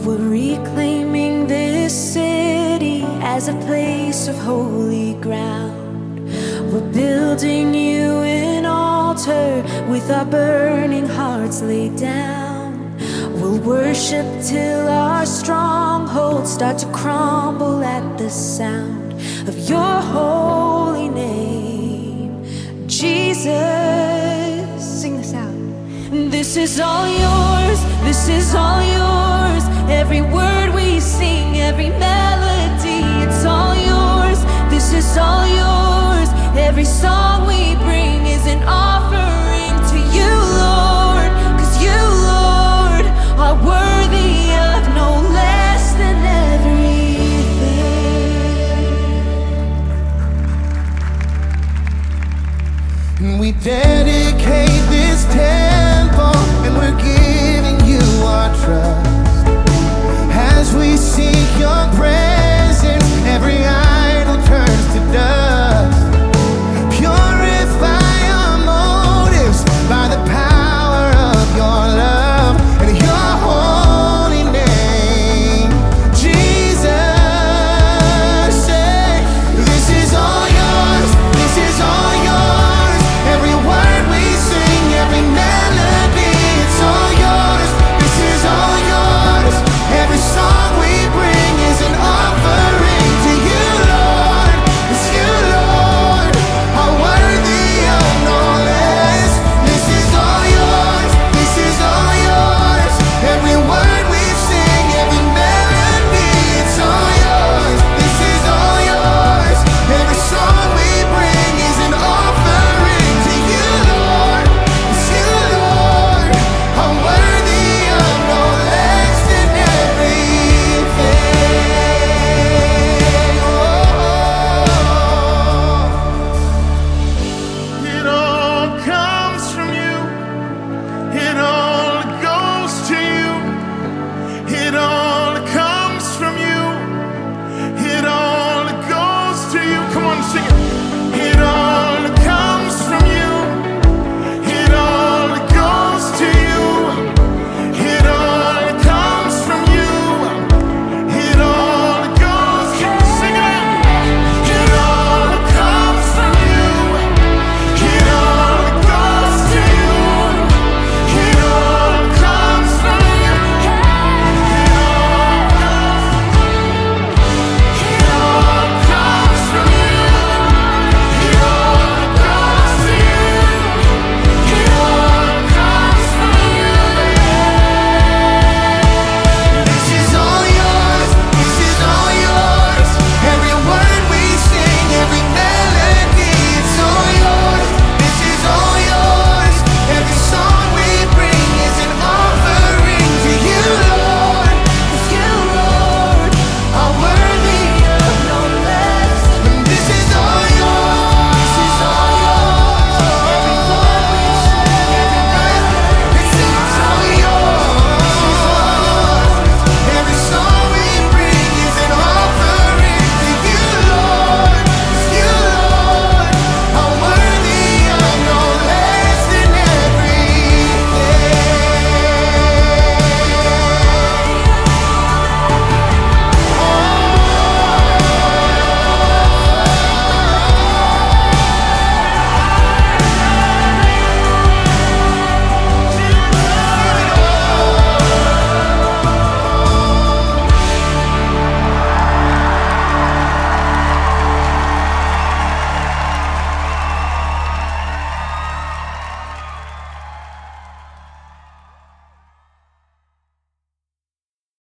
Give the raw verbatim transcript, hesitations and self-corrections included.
We're reclaiming this city as a place of holy ground. We're building you an altar with our burning hearts laid down. We'll worship till our strongholds start to crumble at the sound of your holy name, Jesus. Sing this out. This is all yours, this is all yours. Every word we sing, every melody, it's all yours. This is all yours. Every song we bring is an offering to you, Lord. 'Cause you, Lord, are worthy of no less than everything. We dedicate this temple and we're giving you our trust as we sing.